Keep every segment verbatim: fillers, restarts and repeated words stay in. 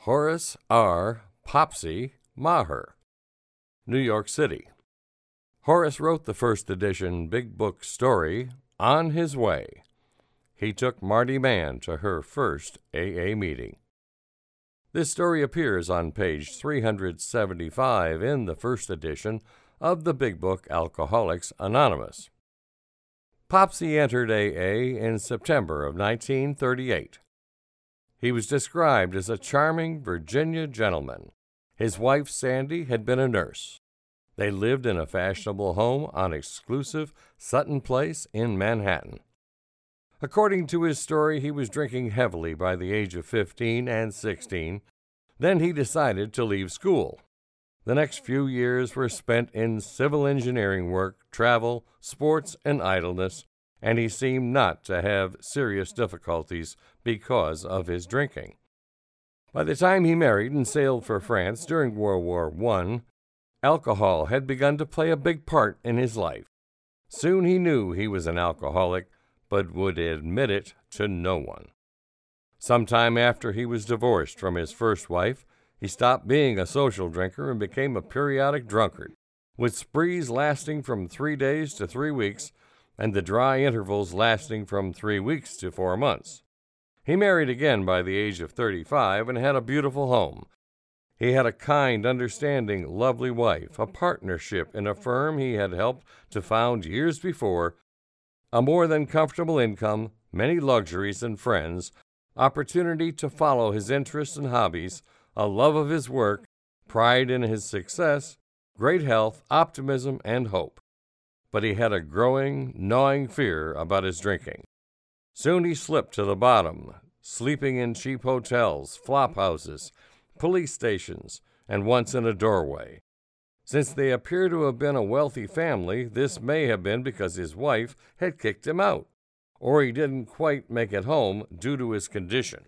Horace R. Popsy Maher, New York City. Horace wrote the first edition Big Book story, On His Way. He took Marty Mann to her first A A meeting. This story appears on page three hundred seventy-five in the first edition of the Big Book Alcoholics Anonymous. Popsy entered A A in September of nineteen thirty-eight. He was described as a charming Virginia gentleman. His wife, Sandy, had been a nurse. They lived in a fashionable home on exclusive Sutton Place in Manhattan. According to his story, he was drinking heavily by the age of fifteen and sixteen. Then he decided to leave school. The next few years were spent in civil engineering work, travel, sports, and idleness, and he seemed not to have serious difficulties because of his drinking. By the time he married and sailed for France during World War One, alcohol had begun to play a big part in his life. Soon he knew he was an alcoholic, but would admit it to no one. Sometime after he was divorced from his first wife, he stopped being a social drinker and became a periodic drunkard, with sprees lasting from three days to three weeks, and the dry intervals lasting from three weeks to four months. He married again by the age of thirty-five and had a beautiful home. He had a kind, understanding, lovely wife, a partnership in a firm he had helped to found years before, a more than comfortable income, many luxuries and friends, opportunity to follow his interests and hobbies, a love of his work, pride in his success, great health, optimism, and hope. But he had a growing, gnawing fear about his drinking. Soon he slipped to the bottom, sleeping in cheap hotels, flop houses, police stations, and once in a doorway. Since they appear to have been a wealthy family, this may have been because his wife had kicked him out, or he didn't quite make it home due to his condition.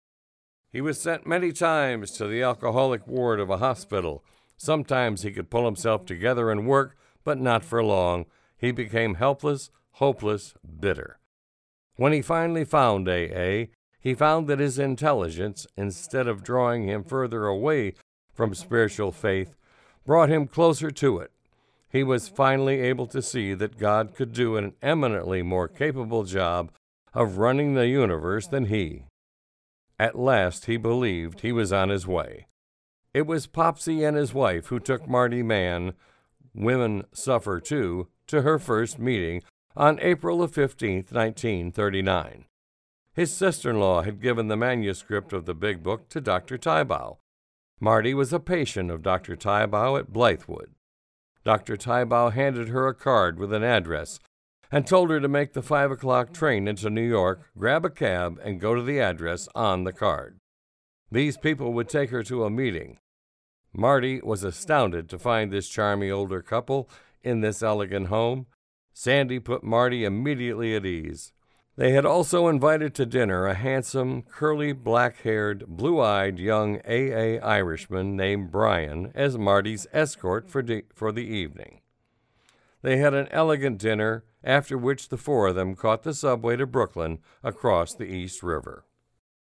He was sent many times to the alcoholic ward of a hospital. Sometimes he could pull himself together and work, but not for long. He became helpless, hopeless, bitter. When he finally found A A, he found that his intelligence, instead of drawing him further away from spiritual faith, brought him closer to it. He was finally able to see that God could do an eminently more capable job of running the universe than he. At last he believed he was on his way. It was Popsy and his wife who took Marty Mann, Women Suffer Too, to her first meeting on April fifteenth, nineteen thirty-nine. His sister-in-law had given the manuscript of the Big Book to Doctor Tybow. Marty was a patient of Doctor Tybow at Blythewood. Doctor Tybow handed her a card with an address and told her to make the five o'clock train into New York, grab a cab, and go to the address on the card. These people would take her to a meeting. Marty was astounded to find this charming older couple in this elegant home. Sandy put Marty immediately at ease. They had also invited to dinner a handsome, curly, black-haired, blue-eyed young A A Irishman named Brian as Marty's escort for, de- for the evening. They had an elegant dinner, after which the four of them caught the subway to Brooklyn across the East River.